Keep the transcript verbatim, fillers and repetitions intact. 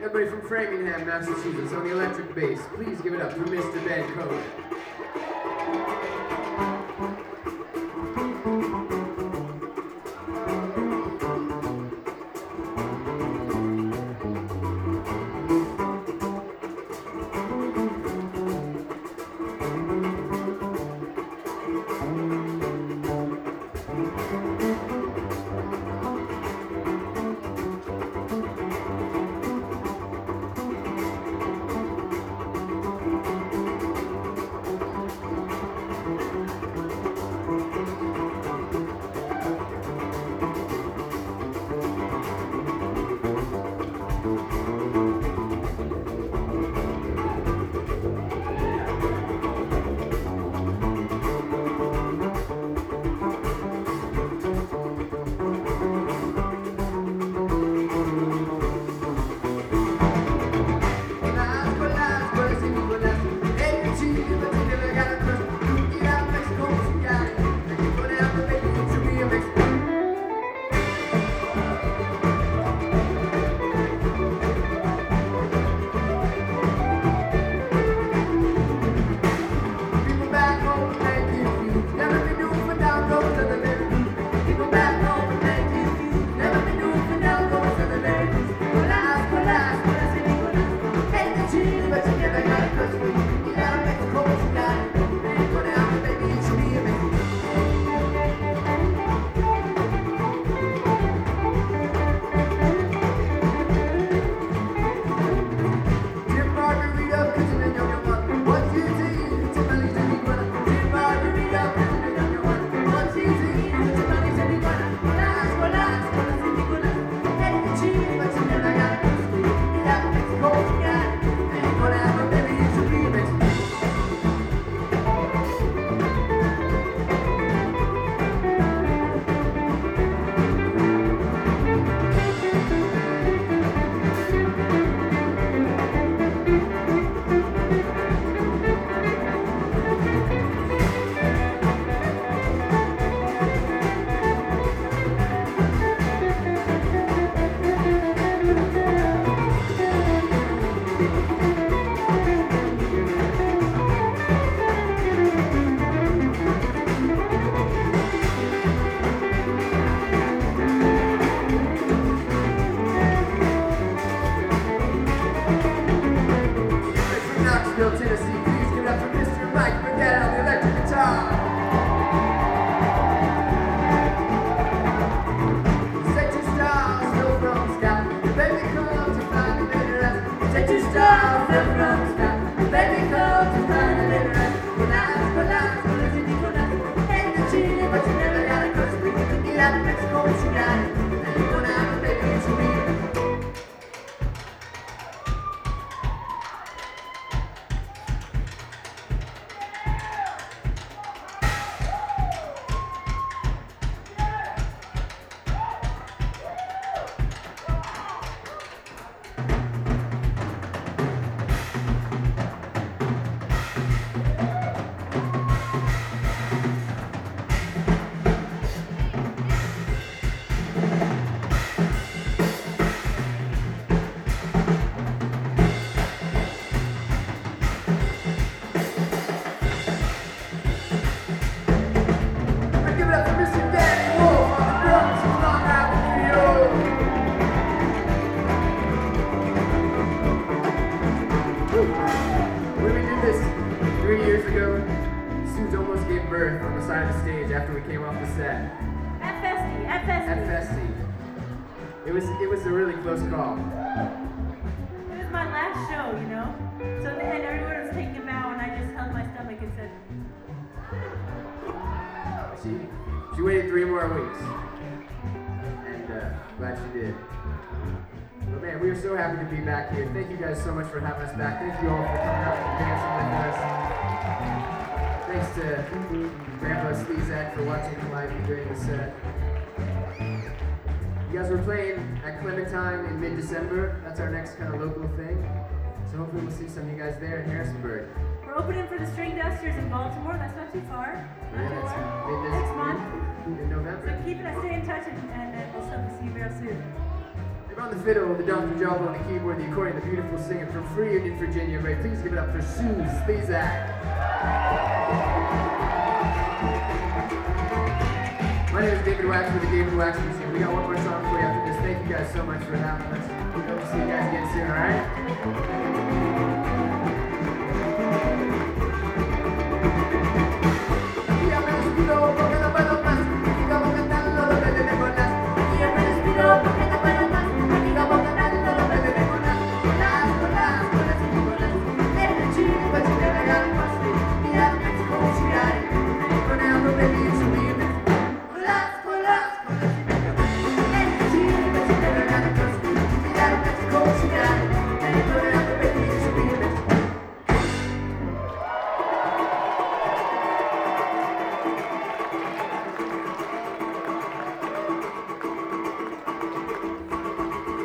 Everybody from Framingham, Massachusetts, on the electric bass, please give it up for Mister Ben Cohen. Thank you guys so much for having us back. Thank you all for coming out and dancing with us. Thanks to Grandpa Slezak for watching the live during the set. You guys were playing at Clementine in mid-December. That's our next kind of local thing. So hopefully we'll see some of you guys there in Harrisonburg. We're opening for the String Dusters in Baltimore. That's not too far. Not yeah, too that's far. mid- Next month. In November. So keep it, stay in touch, and, and uh, we'll hope to see you real soon. Hey, on the fiddle, the Doctor Jabba on the keyboard, the accordion, the beautiful singer from Free Union, Virginia. Ray, please give it up for Suze Spizak. My name is David Wax with the David Wax Museum. We got one more song for you after this. Thank you guys so much for having us. We hope to see you guys again soon, alright?